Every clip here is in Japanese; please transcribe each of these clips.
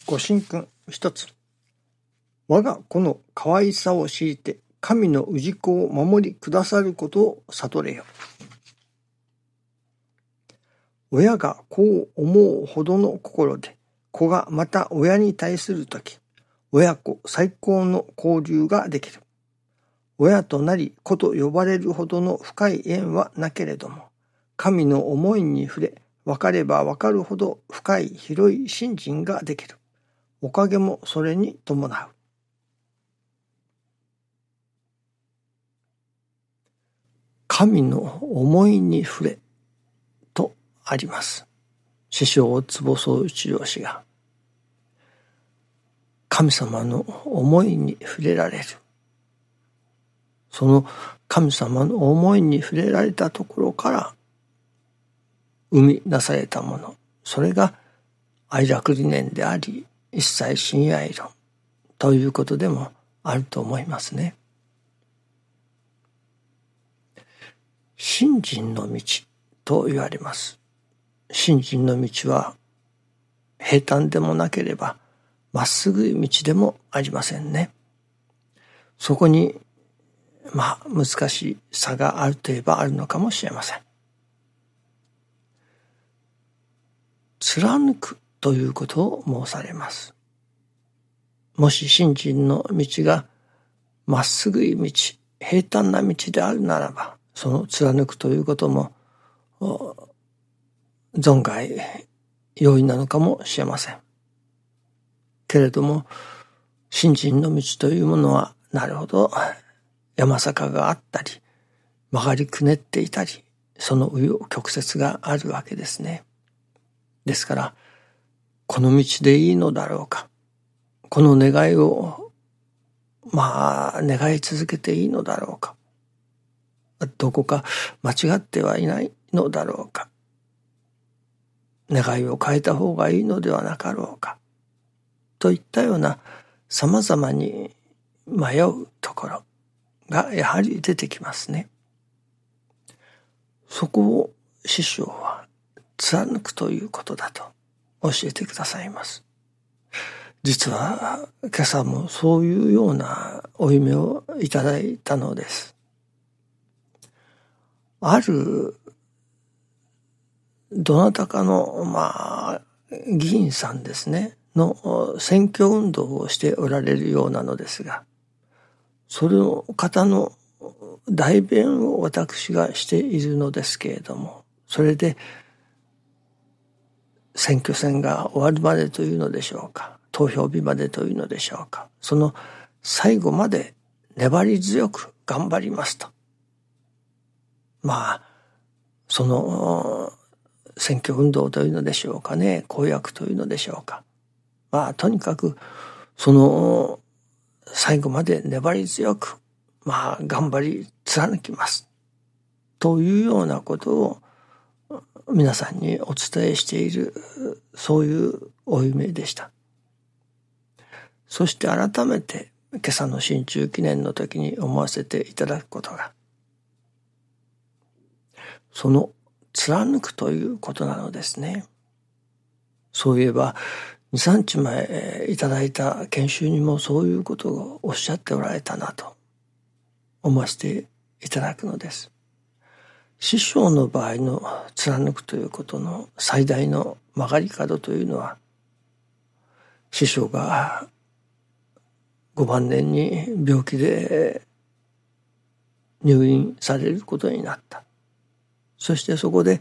ご神君一つ。我が子の可愛さを知いて神の氏子を守りくださることを悟れよ。親が子を思うほどの心で、子がまた親に対するとき、親子最高の交流ができる。親となり子と呼ばれるほどの深い縁はなけれども、神の思いに触れ、分かれば分かるほど深い広い信心ができる。おかげもそれに伴う。神の思いに触れとあります。師匠坪宗一郎氏が神様の思いに触れられる。その神様の思いに触れられたところから生み出されたもの、それが愛楽理念であり、一切親愛論ということでもあると思いますね。信心の道と言われます。信心の道は平坦でもなければまっすぐい道でもありませんね。そこに難しい差があるといえばあるのかもしれません。貫くということを申されます。もし信心の道がまっすぐい道、平坦な道であるならば、その貫くということも存外容易なのかもしれません。けれども、信心の道というものはなるほど山坂があったり、曲がりくねっていたり、その紆余曲折があるわけですね。ですから、この道でいいのだろうか。この願いを、願い続けていいのだろうか。どこか間違ってはいないのだろうか。願いを変えた方がいいのではなかろうか。といったような様々に迷うところがやはり出てきますね。そこを師匠は貫くということだと教えてくださいます。実は今朝もそういうようなお夢をいただいたのです。あるどなたかの議員さんですねの選挙運動をしておられるようなのですが、それの方の代弁を私がしているのですけれども、それで選挙戦が終わるまでというのでしょうか、投票日までというのでしょうか、その最後まで粘り強く頑張りますと、その選挙運動というのでしょうかね、公約というのでしょうか、とにかくその最後まで粘り強く頑張り貫きますというようなことを皆さんにお伝えしている、そういうお夢でした。そして改めて今朝の新中記念の時に思わせていただくことが、その貫くということなのですね。そういえば2、3日前いただいた研修にもそういうことをおっしゃっておられたなと思わせていただくのです。師匠の場合の貫くということの最大の曲がり角というのは、師匠がご晩年に病気で入院されることになった。そしてそこで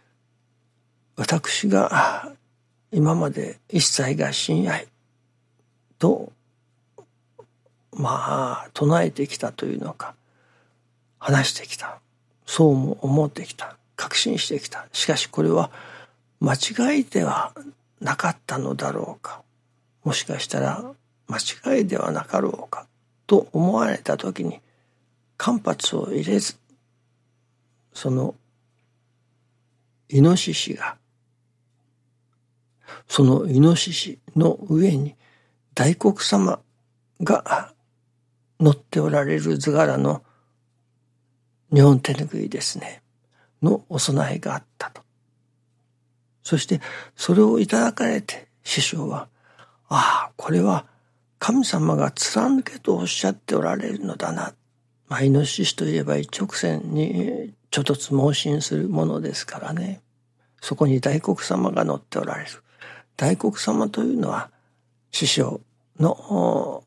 私が今まで一切が親愛と唱えてきたというのか、話してきた、そうも思ってきた、確信してきた。しかしこれは間違いではなかったのだろうか、もしかしたら間違いではなかろうかと思われたときに、間髪を入れず、そのイノシシが、そのイノシシの上に大黒様が乗っておられる図柄の日本手ぬぐいですねのお供えがあったと。そしてそれをいただかれて師匠は、 これは神様が貫けとおっしゃっておられるのだな。イノシシといえば一直線にちょっと盲信するものですからね。そこに大黒様が乗っておられる。大黒様というのは師匠を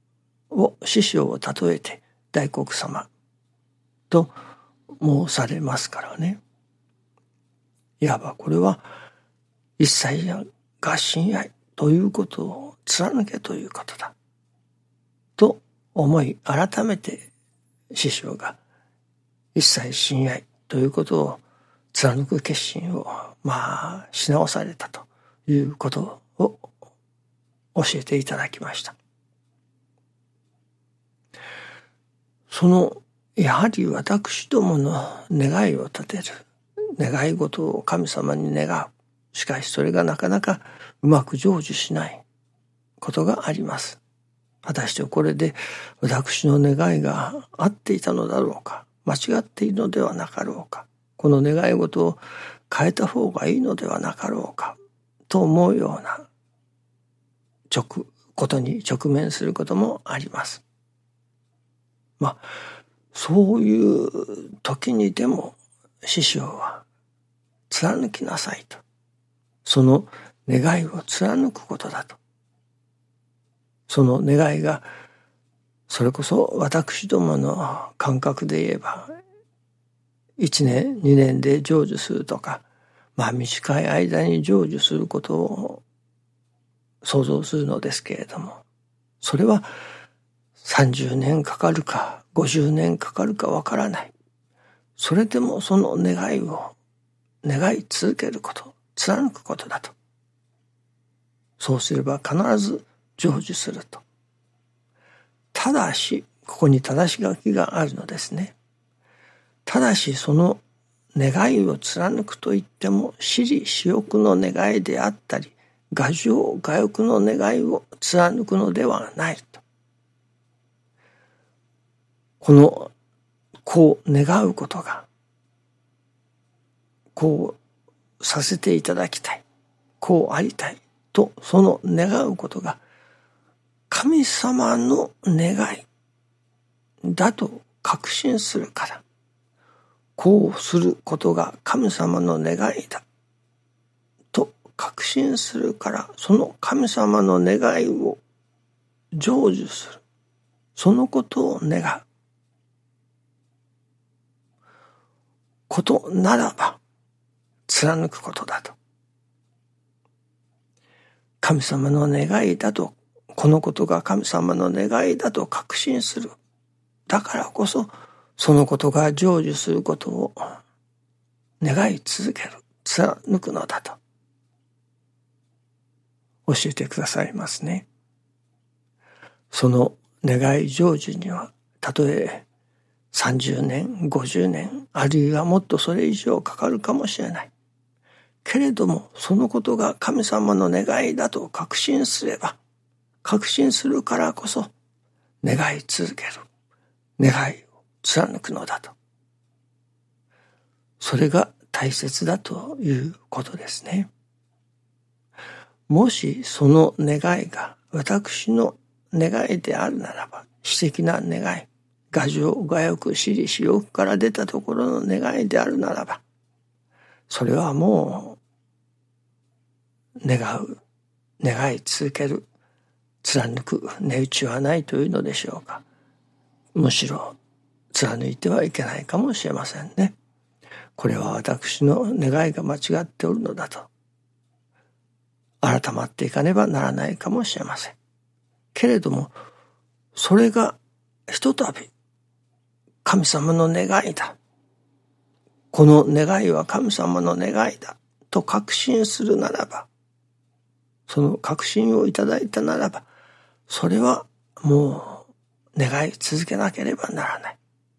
例えて大黒様と申されますからね。いわばこれは一切が親愛ということを貫けということだと思い、改めて師匠が一切親愛ということを貫く決心をし直されたということを教えていただきました。やはり私どもの願いを立てる、願い事を神様に願う。しかしそれがなかなかうまく成就しないことがあります。果たしてこれで私の願いが合っていたのだろうか、間違っているのではなかろうか、この願い事を変えた方がいいのではなかろうかと思うようなことに直面することもあります。そういう時にでも師匠は貫きなさいと。その願いを貫くことだと。その願いがそれこそ私どもの感覚で言えば1年2年で成就するとか、短い間に成就することを想像するのですけれども、それは30年かかるか50年かかるかわからない。それでもその願いを願い続けること、貫くことだと。そうすれば必ず成就すると。ただし、ここに正し書きがあるのですね。ただしその願いを貫くといっても、私利私欲の願いであったり、我情我欲の願いを貫くのではないと。こう願うことが、こうさせていただきたい、こうありたいと、その願うことが神様の願いだと確信するから、こうすることが神様の願いだと確信するから、その神様の願いを成就する、そのことを願うことならば貫くことだと。神様の願いだと、このことが神様の願いだと確信する。だからこそそのことが成就することを願い続ける、貫くのだと教えてくださいますね。その願い成就には、たとえ30年、50年、あるいはもっとそれ以上かかるかもしれない。けれども、そのことが神様の願いだと確信すれば、確信するからこそ、願い続ける、願いを貫くのだと。それが大切だということですね。もしその願いが私の願いであるならば、私的な願い、我情我欲私利私欲から出たところの願いであるならば、それはもう願い続ける、貫く値打ちはないというのでしょうか。むしろ貫いてはいけないかもしれませんね。これは私の願いが間違っておるのだと改まっていかねばならないかもしれません。けれども、それがひとたび神様の願いだ、この願いは神様の願いだと確信するならば、その確信をいただいたならば、それはもう願い続けなければならない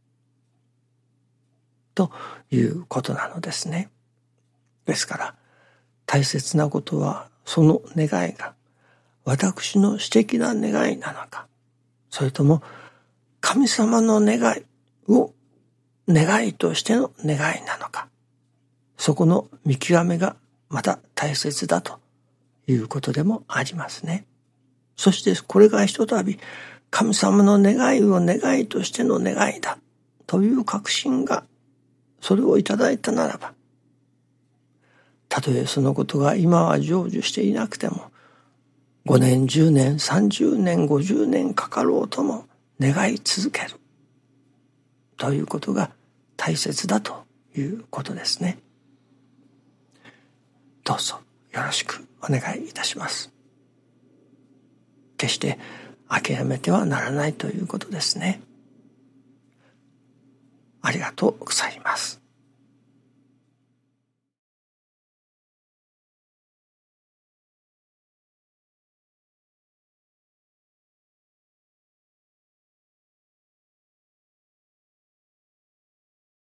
ということなのですね。ですから大切なことは、その願いが私の私的な願いなのか、それとも神様の願いを願いとしての願いなのか、そこの見極めがまた大切だということでもありますね。 そしてこれがひとたび神様の願いを願いとしての願いだという確信が、それをいただいたならば、たとえそのことが今は成就していなくても、5年、10年、30年、50年かかろうとも願い続けるということが大切だということですね。どうぞよろしくお願いいたします。決して諦めてはならないということですね。ありがとうございます。